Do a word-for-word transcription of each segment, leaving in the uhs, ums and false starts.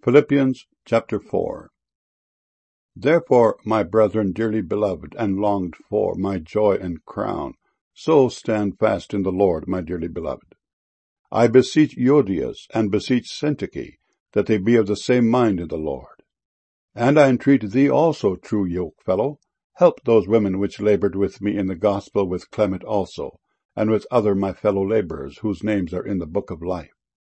Philippians chapter four. Therefore, my brethren dearly beloved and longed for, my joy and crown, so stand fast in the Lord, my dearly beloved. I beseech Euodias and beseech Syntyche, that they be of the same mind in the Lord. And I entreat thee also, true yokefellow, help those women which labored with me in the gospel, with Clement also, and with other my fellow laborers, whose names are in the book of life.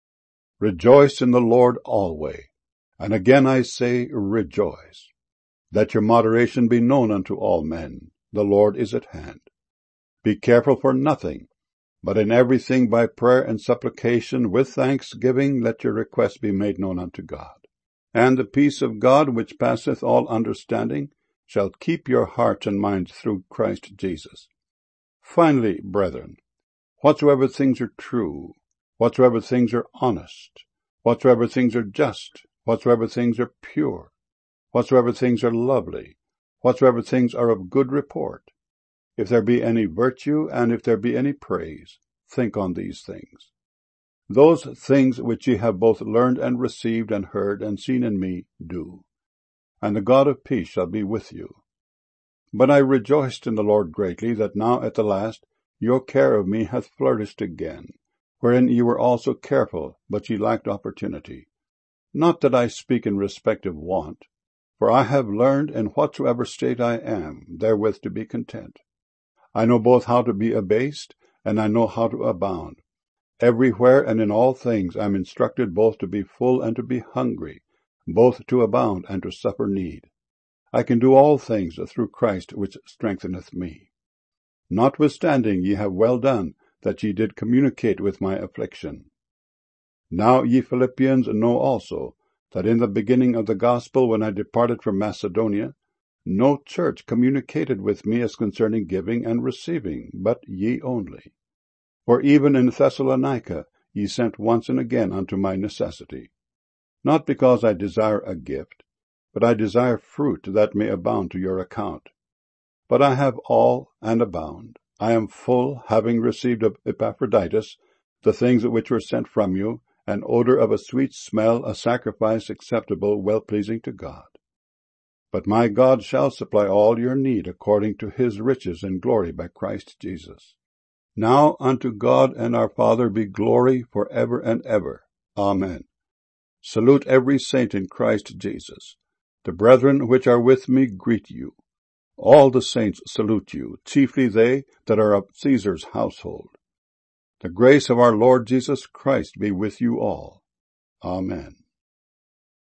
Rejoice in the Lord always. And again I say, rejoice. Let your moderation be known unto all men. The Lord is at hand. Be careful for nothing, but in everything by prayer and supplication with thanksgiving let your requests be made known unto God. And the peace of God, which passeth all understanding, shall keep your hearts and minds through Christ Jesus. Finally, brethren, whatsoever things are true, whatsoever things are honest, whatsoever things are just, whatsoever things are pure, whatsoever things are lovely, whatsoever things are of good report, if there be any virtue, and if there be any praise, think on these things. Those things which ye have both learned and received and heard and seen in me, do. And the God of peace shall be with you. But I rejoiced in the Lord greatly, that now at the last your care of me hath flourished again, wherein ye were also careful, but ye lacked opportunity. Not that I speak in respect of want, for I have learned in whatsoever state I am, therewith to be content. I know both how to be abased, and I know how to abound. Everywhere and in all things I am instructed both to be full and to be hungry, both to abound and to suffer need. I can do all things through Christ which strengtheneth me. Notwithstanding ye have well done, that ye did communicate with my affliction. Now ye Philippians know also, that in the beginning of the gospel, when I departed from Macedonia, no church communicated with me as concerning giving and receiving, but ye only. For even in Thessalonica ye sent once and again unto my necessity. Not because I desire a gift, but I desire fruit that may abound to your account. But I have all and abound. I am full, having received of Epaphroditus the things which were sent from you, an odor of a sweet smell, a sacrifice acceptable, well-pleasing to God. But my God shall supply all your need according to his riches and glory by Christ Jesus. Now unto God and our Father be glory for ever and ever. Amen. Salute every saint in Christ Jesus. The brethren which are with me greet you. All the saints salute you, chiefly they that are of Caesar's household. The grace of our Lord Jesus Christ be with you all. Amen.